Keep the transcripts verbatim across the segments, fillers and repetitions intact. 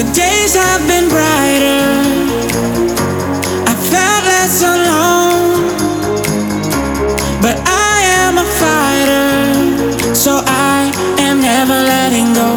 The days have been brighter. I felt less alone, but I am a fighter, so I am never letting go.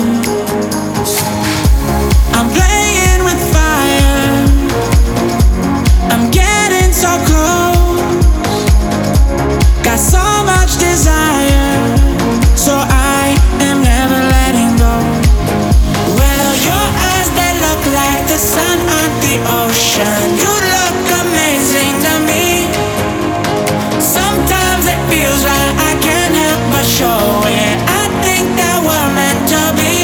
I'm playing with fire, I'm getting so close. Got so much desire, so I am never letting go. Well, your eyes, they look like the sun on the ocean. You look amazing to me. Sometimes it feels like I can't help but show it. I think that we're meant to be.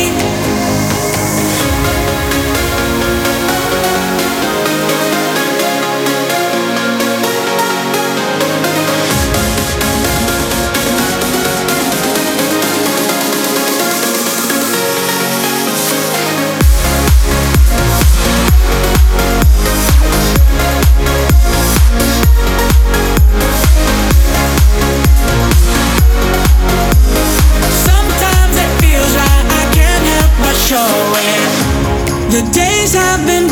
The days have been